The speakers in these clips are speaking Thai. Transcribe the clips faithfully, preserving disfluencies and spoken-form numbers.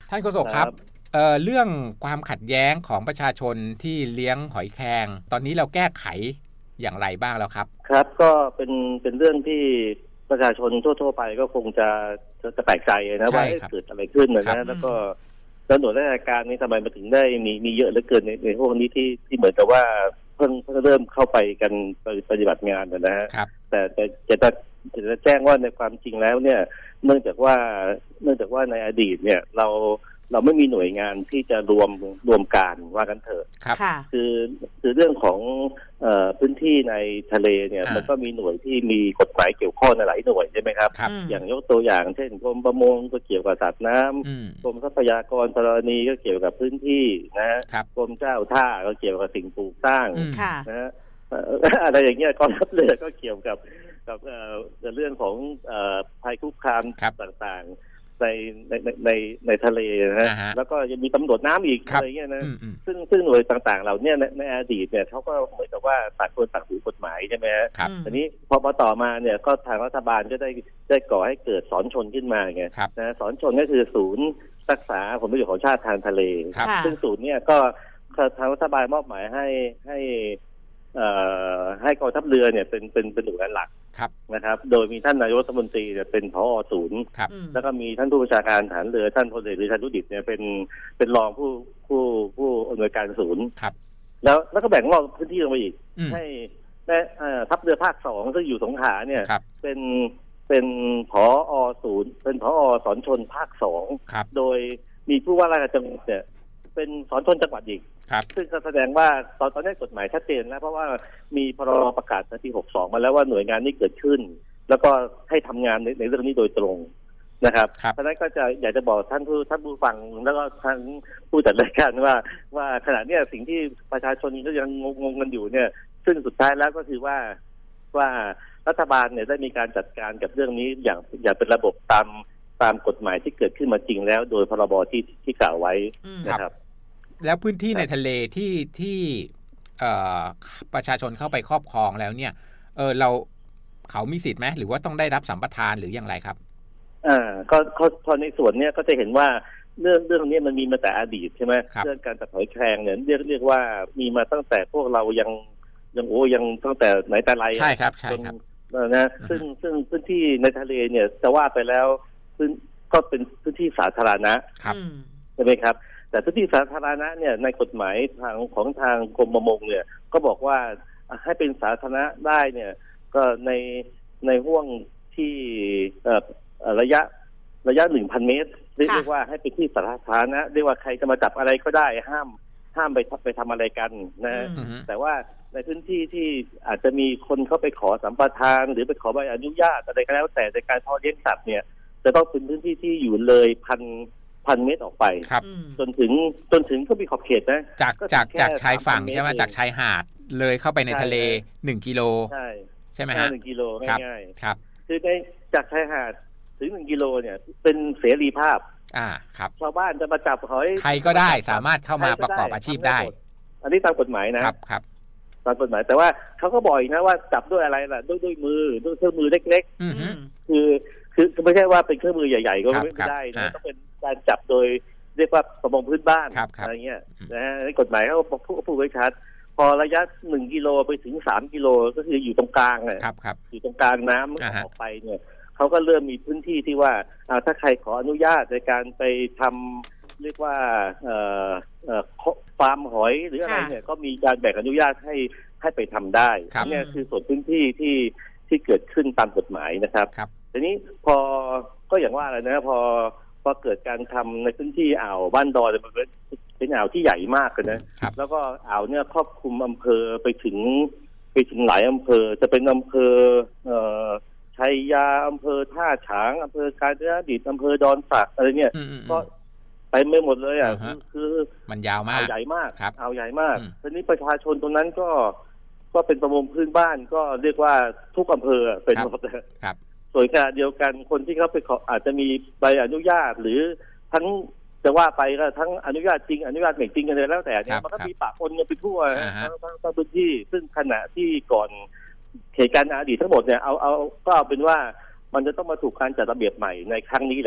ท่านโฆษกครับเอ่อเรื่องความขัดแย้งของประชาชนที่เลี้ยงหอยแครงตอนนี้เราแก้ไขอย่างไรบ้างแล้วครับครับก็เป็นเป็นเรื่องที่ประชาชนทั่วๆไปก็คงจะจะแปลกใจนะว่าเกิดอะไรขึ้นนะแล้วก็แล้วหน่วยราชการนี้ทำไมมาถึงได้มีมีเยอะเหลือเกินในในพวกนี้ที่ที่เหมือนกับว่าเพิ่งเพิ่งเริ่มเข้าไปกันปฏิบัติงานนะฮะแต่แต่จะจะจะแจ้งว่าในความจริงแล้วเนี่ยเนื่องจากว่าเนื่องจากว่าในอดีตเนี่ยเราเราไม่มีหน่วยงานที่จะรวมรวมการว่ากันเถอะคือคือเรื่องของเอ่อพื้นที่ในทะเลเนี่ยมันก็มีหน่วยที่มีกฎหมายเกี่ยวข้องในหลายหน่วยใช่ไหมครับอย่างยกตัวอย่างเช่นกรมประมงก็เกี่ยวกับสัตว์น้ำกรมทรัพยากรธรณีก็เกี่ยวกับพื้นที่นะกรมเจ้าท่าก็เกี่ยวกับสิ่งปลูกสร้างนะอะไรอย่างเงี้ยกองทัพเรือก็เกี่ยวกับกับเรื่องของภัยคุกคามต่างๆในในในในทะเลนะฮะแล้วก็ยังมีตำรวจน้ำอีกอะไรเงี้ยนะซึ่งซึ่งหน่วยต่างๆเหล่านี้ในอดีตเนี่ยเขาก็เหมือนกับว่าต่างคนต่างถือกฎหมายใช่ไหมฮะทีนี้พอมาต่อมาเนี่ยก็ทางรัฐบาลก็ได้ได้ก่อให้เกิดสอนชนขึ้นมาไงนะสอนชนก็คือศูนย์รักษาผลประโยชน์ของชาติทางทะเลซึ่งศูนย์เนี่ยก็ทางรัฐบาลมอบหมายให้ให้ให้กองทัพเรือเนี่ยเป็นเป็นเป็นหน่วยงานหลักนะครับโดยมีท่านนายกรัฐมนตรีเนี่ยเป็นผอ.ศูนย์แล้วก็มีท่านผู้บัญชาการทหารเรือท่านพลเอกฤทัย รุดิตเนี่ยเป็นเป็นรองผู้ผู้ผู้อำนวยการศูนย์แล้วแล้วก็แบ่งรอบพื้นที่ลงไปอีกให้ทัพเรือภาคสองซึ่งอยู่สงขลาเนี่ยเป็นเป็นผอ.ศูนย์เป็นผอ.สอนชนภาคสองโดยมีผู้ว่าราชการจังหวัดเนี่ยเป็นสอนชนจังหวัดอีกซึ่งแสดงว่าตอนตอนนี้กฎหมายชัดเจนแล้วเพราะว่ามีพรบประกาศในปีหกสิบสองมาแล้วว่าหน่วยงานนี้เกิดขึ้นแล้วก็ให้ทำงานในในเรื่องนี้โดยตรงนะครับเพราะฉะนั้นก็จะอยากจะบอกท่านผู้ท่านผู้ฟังแล้วก็ทั้งผู้จัดรายการว่าว่าขณะนี้สิ่งที่ประชาชนก็ยังงงๆกันอยู่เนี่ยซึ่งสุดท้ายแล้วก็คือว่าว่ารัฐบาลเนี่ยได้มีการจัดการกับเรื่องนี้อย่างอย่างเป็นระบบตามตามกฎหมายที่เกิดขึ้นมาจริงแล้วโดยพรบที่ที่กล่าวไว้นะครับแล้วพื้นที่ในทะเลที่ที่ประชาชนเข้าไปครอบครองแล้วเนี่ยเออเราเขามีสิทธิ์ไหมหรือว่าต้องได้รับสัมปทานหรืออย่างไรครับอ่าก็พอในส่วนเนี้ยก็จะเห็นว่าเรื่องเรื่องนี้มันมีมาแต่อดีตใช่ไหมเรื่องการตัดหอยแครงเนี่ยเรียกเรียกว่ามีมาตั้งแต่พวกเรายังยังโอ้ยังตั้งแต่ไหนแต่ไรใช่ครับใช่ครับนะซึ่งซึ่งพื้นที่ในทะเลเนี่ยจะว่าไปแล้วพื้นก็เป็นพื้นที่สาธารณะใช่ไหมครับแต่พื้นที่สาธารณะเนี่ยในกฎหมายทางของทางกรมประมงเนี่ยก็บอกว่าให้เป็นสาธารณะได้เนี่ยก็ในในห่วงที่ระยะระยะ หนึ่งพัน เมตรเรียกว่าให้เป็นที่สาธารณะเรียกว่าใครจะมาจับอะไรก็ได้ห้ามห้ามไปไปทำอะไรกันนะแต่ว่าในพื้นที่ที่อาจจะมีคนเข้าไปขอสัมปทานหรือไปขอใบอนุญาตอะไรก็แล้วแต่ในการเพาะเลี้ยงสัตว์เนี่ยจะต้องเป็นพื้นที่ที่อยู่เลยพันพันเมตรออกไปจนถึงจนถึงก็มีขอบเขตนะจากจากจากชายฝั่งใช่ไหมจากชายหาดเลยเข้าไปในทะเลหนึ่งกิโลใช่ใช่ไหมฮะหนึ่งกิโลง่ายๆครับคือในจากชายหาดถึงหนึ่งกิโลเนี่ยเป็นเสรีภาพอ่าครับชาวบ้านจะมาจับหอยใครก็ได้สามารถเข้ามาประกอบอาชีพได้อันนี้ตามกฎหมายนะครับครับตามกฎหมายแต่ว่าเขาก็บอกอีกนะว่าจับด้วยอะไรล่ะด้วยด้วยมือด้วยเครื่องมือเล็กๆคือคือไม่ใช่ว่าเป็นเครื่องมือใหญ่ๆก็ไม่ได้นะต้องเป็นการจับโดยเรียกว่าประมงพื้นบ้านอะไรเงี้ยนะฮะกฎหมายเขาพูดพูดไว้ชัดพอระยะหนึ่งกิโลไปถึงสามกิโลก็คืออยู่ตรงกลางอ่ะอยู่ตรงกลางน้ำออกไปเนี่ยเขาก็เริ่มมีพื้นที่ที่ว่าถ้าใครขออนุญาตในการไปทำเรียกว่าฟาร์มหอยหรืออะไรเนี่ยก็มีการแบ่งอนุญาตให้ให้ไปทำได้เนี่ยคือส่วนพื้นที่ที่ที่เกิดขึ้นตามกฎหมายนะครับทีนี้พอก็อย่างว่าอะไรนะพอพอเกิดการทำในพื้นที่อ่าวบ้านดอยมันเป็นอ่าวที่ใหญ่มากเลยนะแล้วก็อ่าวเนี่ยครอบคลุมอำเภอไปถึงไปถึงหลายอำเภอจะเป็นอำเภอเอ่อชัยยาอำเภอท่าฉางอำเภอกาญจนดิตอำเภอดอนสักอะไรเนี่ยก็ไปไม่หมดเลยอ่ะคือมันยาวมากอ่าวใหญ่มากอ่าวใหญ่มากทีนี้ประชาชนตรงนั้นก็ก็เป็นประมงพื้นบ้านก็เรียกว่าทุกอำเภอเป็นหมดครับส่วนขณะเดียวกันคนที่เขาไปขออาจจะมีใบอนุญาตหรือทั้งจะว่าไปก็ทั้งอนุญาตจริงอนุญาตไม่จริงกันเลยแล้วแต่เนี่ยมันก็มีปะปนกันไปทั่วทั้งทั้งพื้นที่ซึ่งขณะที่ก่อนเหตุการณ์อดีตทั้งหมดเนี่ยเอาเอาก็เอาเป็นว่ามันจะต้องมาถูกการจัดระเบียบใหม่ในครั้งนี้แหละ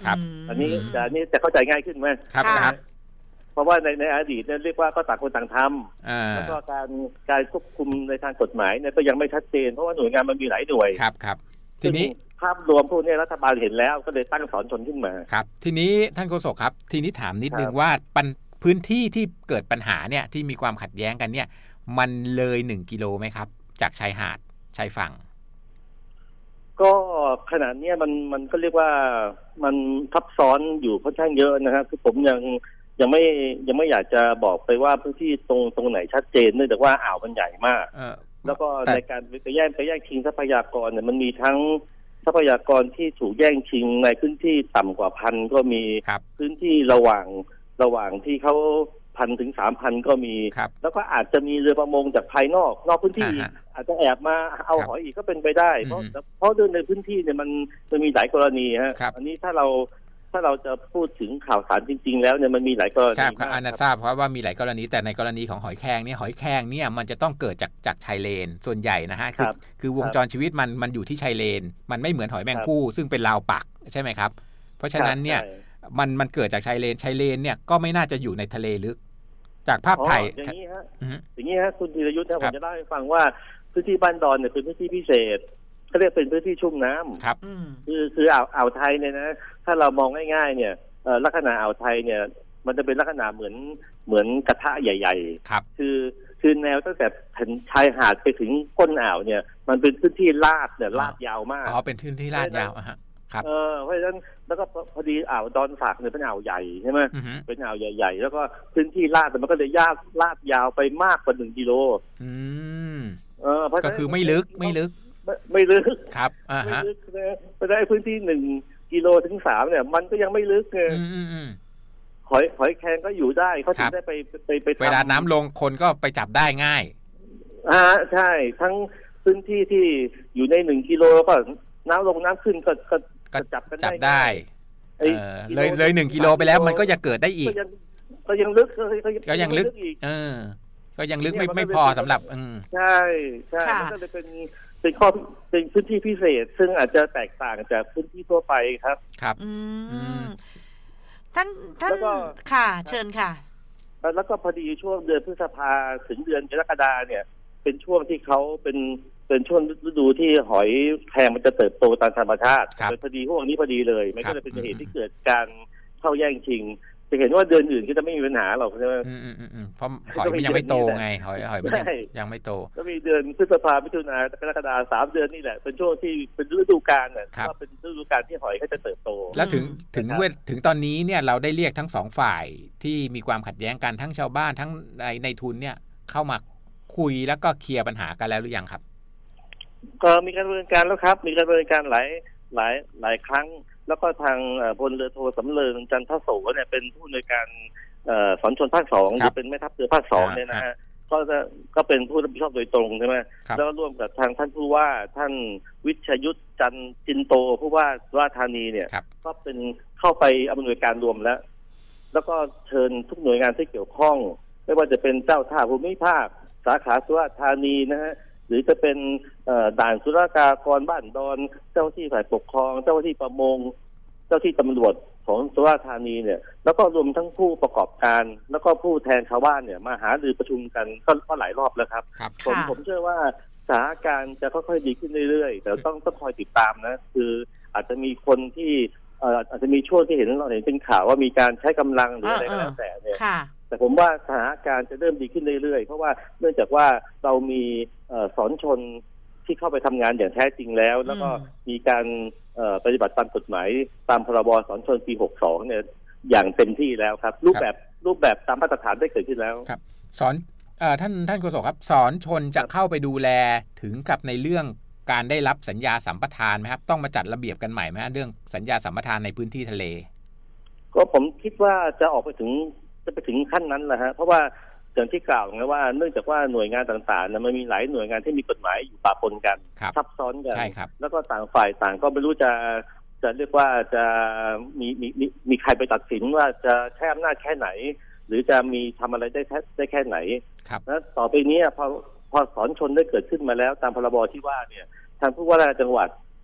ครับอันนี้แต่อันนี้จะเข้าใจง่ายขึ้นไหมครับครับเพราะว่าในในอดีตเนี่ยเรียกว่าก็ต่างคนต่างทำแล้วก็การการควบคุมในทางกฎหมายเนี่ยก็ยังไม่ชัดเจนเพราะว่าหน่วยงานมันมีหลายหน่วยครับครับทีนี้ภาพรวมพวกนี้รัฐบาลเห็นแล้วก็เลยตั้งสอนชนขึ้นมาครับทีนี้ท่านโฆษกครับทีนี้ถามนิดนึงว่าพื้นที่ที่เกิดปัญหาเนี่ยที่มีความขัดแย้งกันเนี่ยมันเลยหนึ่งกิโลไหมครับจากชายหาดชายฝั่งก็ขนาดนี้มันมันก็เรียกว่ามันทับซ้อนอยู่ค่อนข้างเยอะนะครับคือผมยังยังไม่ยังไม่อยากจะบอกไปว่าพื้นที่ตรงตรงไหนชัดเจนเนื่องจากว่าอ่าวมันใหญ่มากแล้วก็ในการไปแย่งไปแย่งชิงทรัพยากรเนี่ยมันมีทั้งทรัพยากรที่ถูกแย่งชิงในพื้นที่ต่ำกว่าพันก็มีพื้นที่ระหว่างระหว่างที่เขาพันถึงสามพันก็มีแล้วก็อาจจะมีเรือประมงจากภายนอกนอกพื้นที่อาจจะแอบมาเอาหอยอีกก็เป็นไปได้เพราะเพราะเดินในพื้นที่เนี่ยมันมันมีหลายกรณีฮะอันนี้ถ้าเราถ้าเราจะพูดถึงข่าวสารจริงๆแล้วเนี่ยมันมีหลายกรณีครับอานาทราบเพราะว่ามีหลายกรณีแต่ในกรณีของหอยแครงเนี่ยหอยแครงเนี่ยมันจะต้องเกิดจากจากชายเลนส่วนใหญ่นะฮะคือคือวงจรชีวิตมันมันอยู่ที่ชายเลนมันไม่เหมือนหอยแมงภู่ซึ่งเป็นราวปักใช่ไหมครับเพราะฉะนั้นเนี่ยมันมันเกิดจากชายเลนชายเลนเนี่ยก็ไม่น่าจะอยู่ในทะเลลึกจากภาพถ่ายอย่างนี้ฮะอย่างนี้ฮะคุณธีรยุทธ์นะผมจะเล่าให้ฟังว่าพื้นที่บ้านดอนเนี่ยเป็นพื้นที่พิเศษเขาเรียกเป็นพื้นที่ชุ่มน้ำครับคือคืออ่าวอ่าวไทยเนี่ยนะถ้าเรามองง่ายๆเนี่ยลักษณะอ่าวไทยเนี่ยมันจะเป็นลักษณะเหมือนเหมือนกระทะใหญ่ๆครับคือคือแนวตั้งแต่แผ่นชายหาดไปถึงก้นอ่าวเนี่ยมันเป็นพื้นที่ลาดเนี่ยลาดยาวมากอ๋อเป็นพื้นที่ลาดยาวอะฮะเออเพราะฉะนั้นแล้วก็พอดีอ่าวดอนสักเนี่ยเป็นอ่าวใหญ่ใช่ไหมเป็นอ่าวใหญ่ๆแล้วก็พื้นที่ลาดแต่มันก็เลยยากลาดยาวไปมากกว่าหนึ่งกิโลอืมเออก็คือไม่ลึกไม่ลึกไม่ไม่ลึกครับอ่าฮะไปได้พื้นที่หนึ่งกิโลถึงสามเนี่ยมันก็ยังไม่ลึกเลยหอยหอยแครงก็อยู่ได้เขาถึงได้ไปไปไปเวลาน้ำลงคนก็ไปจับได้ง่ายอ่าใช่ทั้งพื้นที่ที่อยู่ในหนึ่งกิโลก็น้ำลงน้ำขึ้นก็ก็ก็จับกันได้เลยเลยหนึ่งกิโลไปแล้วมันก็จะเกิดได้อีกก็ยังลึกก็ยังลึกอีกเออก็ยังลึกไม่ไม่พอสำหรับใช่ใช่มันก็เลยเป็นเป็นข้อเป็นพื้นที่พิเศษซึ่งอาจจะแตกต่างจากพื้นที่ทั่วไปครับครับท่านท่านค่ะเชิญค่ะแล้วก็พอดีช่วงเดือนพฤษภาถึงเดือนกรกฎาเนี่ยเป็นช่วงที่เขาเป็นเป็นช่วงฤดูที่หอยแครงมันจะเติบโตตามธรรมชาติเป็นพอดีพวกนี้พอดีเลยมันก็เลยเป็นเหตุที่เกิดการเข้าแย่งชิงจะเห็นว่าเดือนอื่นก็จะไม่มีปัญหาหรอกใช่ไหมอืมอืมอืมเพราะหอยมันยังไม่โตไงหอยหอยมันยังไม่โตก็มีเดือนพฤษภามิถุนากรกฎาสามเดือนนี่แหละเป็นช่วงที่เป็นฤดูกาลเนี่ยว่าเป็นฤดูกาลที่หอยเขาจะเติบโตแล้วถึงถึงเวทถึงตอนนี้เนี่ยเราได้เรียกทั้งสองฝ่ายที่มีความขัดแย้งกันทั้งชาวบ้านทั้งในในทุนเนี่ยเข้ามาคุยแล้วก็เคลียร์ปัญหากันแล้วหรือยังครับก็มีการดำเนินการแล้วครับมีการดำเนินการหลายหลายหลายครั้งแล้วก็ทางพลเรือโทสำเริงจันทโสเนี่ยเป็นผู้ในการสอนชนภาคสองหรือเป็นแม่ทัพเรือภาคสองเนี่ยนะฮะก็จะก็เป็นผู้รับผิดชอบโดยตรงใช่ไหมแล้วร่วมกับทางท่านผู้ว่าท่านวิชยุทธจันจินโตผู้ว่าสุราษฎร์ธานีเนี่ยก็เป็นเข้าไปอำนวยการรวมแล้วแล้วก็เชิญทุกหน่วยงานที่เกี่ยวข้องไม่ว่าจะเป็นเจ้าท่าภูมิภาคสาขาสุราษฎร์ธานีนะฮะหรือจะเป็นด่านศุลกากรบ้านดอนเจ้าที่ฝ่ายปกครองเจ้าที่ประมงเจ้าที่ตำรวจของสุราษฎร์ธานีเนี่ยแล้วก็รวมทั้งผู้ประกอบการแล้วก็ผู้แทนชาวบ้านเนี่ยมาหารือประชุมกันก็หลายรอบแล้วครับผมผมเชื่อว่าสถานการณ์จะค่อยๆดีขึ้นเรื่อยๆแต่ต้องต้องคอยติดตามนะคืออาจจะมีคนที่อาจจะมีช่วงที่เห็นเราเห็นเป็นข่าวว่ามีการใช้กำลังหรืออะไรก็แล้วแต่เนี่ยแต่ผมว่าสถานการณ์จะเริ่มดีขึ้นเรื่อยๆเพราะว่าเนื่องจากว่าเรามีสอนชนที่เข้าไปทำงานอย่างแท้จริงแล้วแล้วก็มีการปฏิบัติตามกฎหมายตามพรบสอนชนปีหกสิบสองเนี่ยอย่างเต็มที่แล้วครับรูปแบบรูปแบบตามมาตรฐานได้เกิดขึ้นแล้วครับสอนท่านท่านโฆษกครับสอนชนจะเข้าไปดูแลถึงกับในเรื่องการได้รับสัญญาสัมปทานไหมครับต้องมาจัดระเบียบกันใหม่ไหมเรื่องสัญญาสัมปทานในพื้นที่ทะเลก็ผมคิดว่าจะออกไปถึงจะไปถึงขั้นนั้นแหละฮะเพราะว่าอย่างที่กล่าวไงว่าเนื่องจากว่าหน่วยงานต่างๆนะมันมีหลายหน่วยงานที่มีกฎหมายอยู่ปะปนกันซับซ้อนกันแล้วก็ต่างฝ่ายต่างก็ไม่รู้จะจะเรียกว่าจะมีมีมีมีใครไปตัดสินว่าจะใช้อำนาจแค่ไหนหรือจะมีทำอะไรได้ได้แค่ไหนแล้วต่อไปนี้พอพอสอนชนได้เกิดขึ้นมาแล้วตามพรบที่ว่าเนี่ยทางผู้ว่าราชการจังหวัด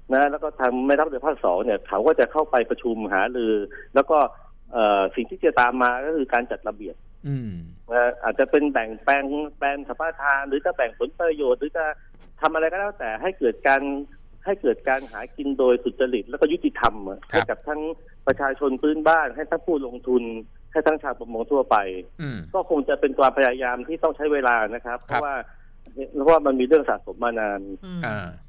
นะแล้วก็ทางแม่ทัพเรือภาคสองเนี่ยเขาก็จะเข้าไปประชุมหารือแล้วก็เอ่อสิ่งที่จะตามมาก็คือการจัดระเบียบนะอาจจะเป็นแบ่งแปลงแปลงสัมปทานหรือจะแบ่งผลประโยชน์หรือจะทำอะไรก็แล้วแต่ให้เกิดการให้เกิดการหากินโดยสุจริตแล้วก็ยุติธรรมให้กับทั้งประชาชนพื้นบ้านให้ทั้งผู้ลงทุนให้ทั้งชาวประมงทั่วไปก็คงจะเป็นความพยายามที่ต้องใช้เวลานะครับเพราะว่าเพราะว่ามันมีเรื่องสะสมมานาน